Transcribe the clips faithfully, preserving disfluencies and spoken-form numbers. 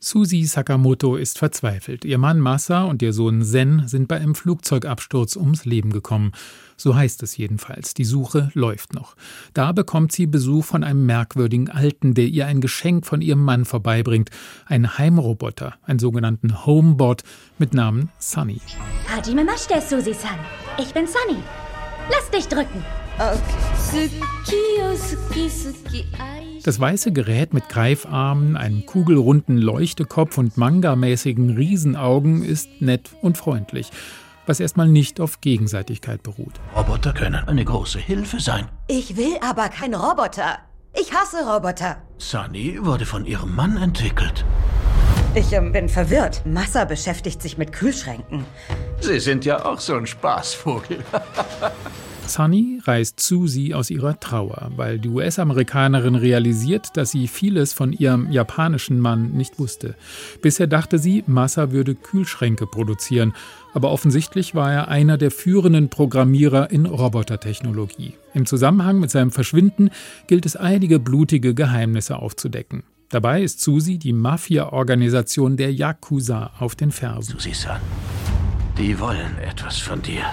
Suzy Sakamoto ist verzweifelt. Ihr Mann Masa und ihr Sohn Sen sind bei einem Flugzeugabsturz ums Leben gekommen. So heißt es jedenfalls. Die Suche läuft noch. Da bekommt sie Besuch von einem merkwürdigen Alten, der ihr ein Geschenk von ihrem Mann vorbeibringt. Einen Heimroboter, einen sogenannten Homebot mit Namen Sunny. Hajime mashite, Suzy-san. Ich bin Sunny. Lass dich drücken. Okay. Das weiße Gerät mit Greifarmen, einem kugelrunden Leuchtekopf und mangamäßigen Riesenaugen ist nett und freundlich, was erstmal nicht auf Gegenseitigkeit beruht. Roboter können eine große Hilfe sein. Ich will aber kein Roboter. Ich hasse Roboter. Sunny wurde von ihrem Mann entwickelt. Ich ähm, bin verwirrt. Masa beschäftigt sich mit Kühlschränken. Sie sind ja auch so ein Spaßvogel. Sunny reißt Suzy aus ihrer Trauer, weil die U S-Amerikanerin realisiert, dass sie vieles von ihrem japanischen Mann nicht wusste. Bisher dachte sie, Masa würde Kühlschränke produzieren, aber offensichtlich war er einer der führenden Programmierer in Robotertechnologie. Im Zusammenhang mit seinem Verschwinden gilt es, einige blutige Geheimnisse aufzudecken. Dabei ist Suzy die Mafia-Organisation der Yakuza auf den Fersen. Suzy-san, die wollen etwas von dir.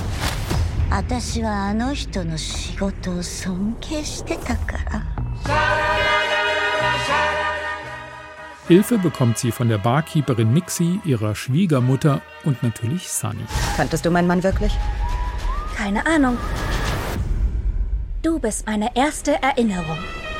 Hilfe bekommt sie von der Barkeeperin Mixi, ihrer Schwiegermutter und natürlich Sunny. Kanntest du meinen Mann wirklich? Keine Ahnung. Du bist meine erste Erinnerung.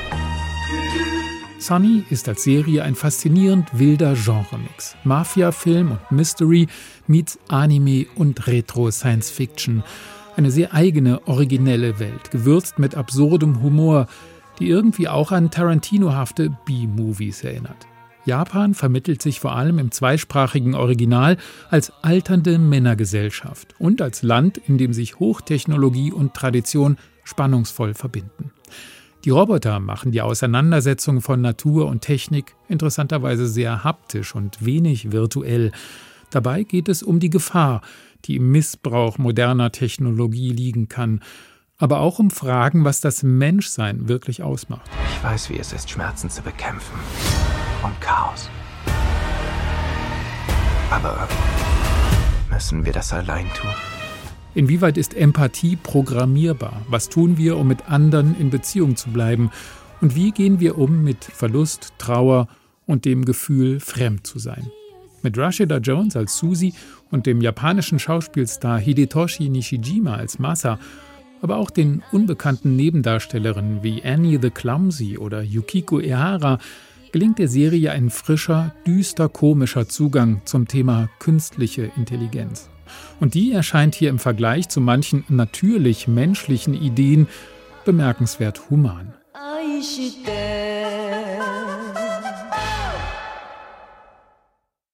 Sunny ist als Serie ein faszinierend wilder Genremix. Mafia-Film und Mystery meets Anime und Retro-Science-Fiction. Eine sehr eigene, originelle Welt, gewürzt mit absurdem Humor, die irgendwie auch an Tarantino-hafte B-Movies erinnert. Japan vermittelt sich vor allem im zweisprachigen Original als alternde Männergesellschaft und als Land, in dem sich Hochtechnologie und Tradition spannungsvoll verbinden. Die Roboter machen die Auseinandersetzung von Natur und Technik interessanterweise sehr haptisch und wenig virtuell. Dabei geht es um die Gefahr, die im Missbrauch moderner Technologie liegen kann, aber auch um Fragen, was das Menschsein wirklich ausmacht. Ich weiß, wie es ist, Schmerzen zu bekämpfen und Chaos. Aber müssen wir das allein tun? Inwieweit ist Empathie programmierbar? Was tun wir, um mit anderen in Beziehung zu bleiben? Und wie gehen wir um mit Verlust, Trauer und dem Gefühl, fremd zu sein? Mit Rashida Jones als Suzy und dem japanischen Schauspielstar Hidetoshi Nishijima als Masa, aber auch den unbekannten Nebendarstellerinnen wie Annie the Clumsy oder Yukiko Ehara gelingt der Serie ein frischer, düster komischer Zugang zum Thema künstliche Intelligenz. Und die erscheint hier im Vergleich zu manchen natürlich menschlichen Ideen bemerkenswert human.